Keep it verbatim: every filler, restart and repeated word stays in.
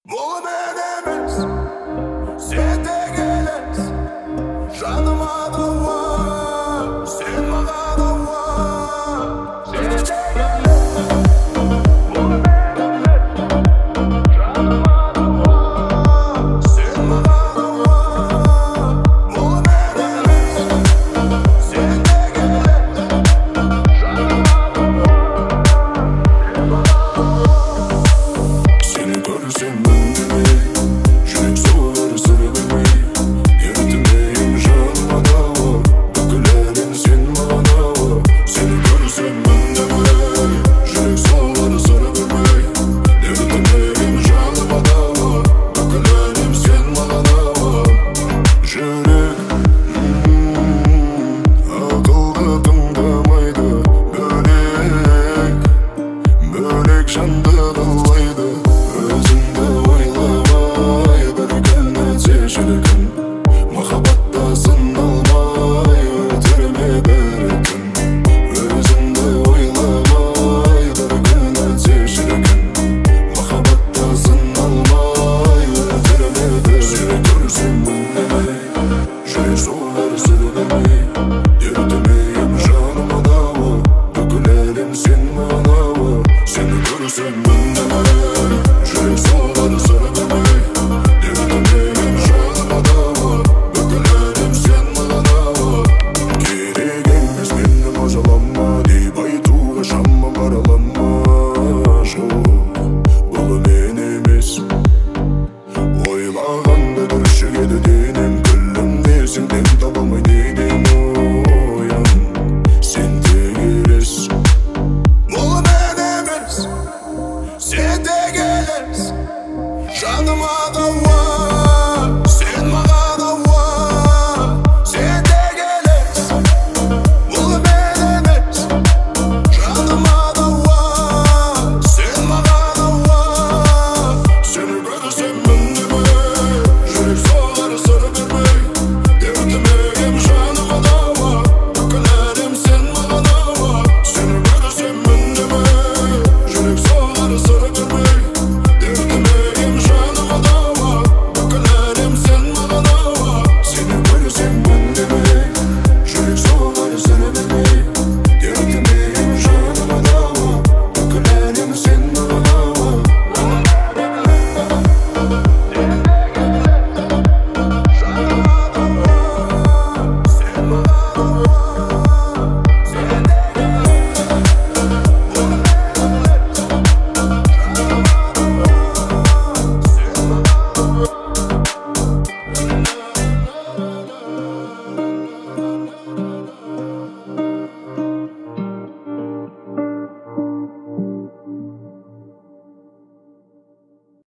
Бұл мен емес, сен де келес, жаныма дауа, сен маған ауа. Сен де келес, бұл мен емес, жаныма дауа, сен маған ауа. Бұл мен емес, сен де келес, жаныма дауа, сен маған ауа. Сені көрсем